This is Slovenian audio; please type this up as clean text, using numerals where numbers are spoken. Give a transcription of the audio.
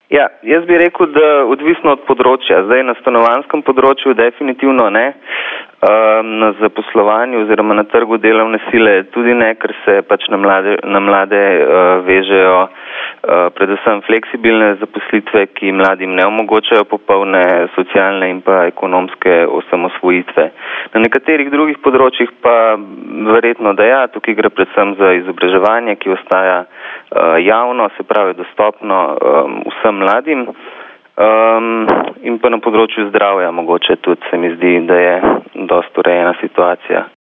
Ja, jaz bi rekel, da odvisno od področja. Zdaj na stanovanjskem področju definitivno ne, na zaposlovanju oziroma na trgu delovne sile tudi ne, ker se pač na mlade vežejo predvsem fleksibilne zaposlitve, ki mladim ne omogočajo popolne socialne in pa ekonomske osamosvojitve. Na nekaterih drugih področjih pa verjetno da ja, tukaj gre predvsem za izobraževanje, ki ostaja javno, se pravi dostopno vsem mladim in pa na področju zdravja mogoče tudi se mi zdi, da je dosti urejena situacija.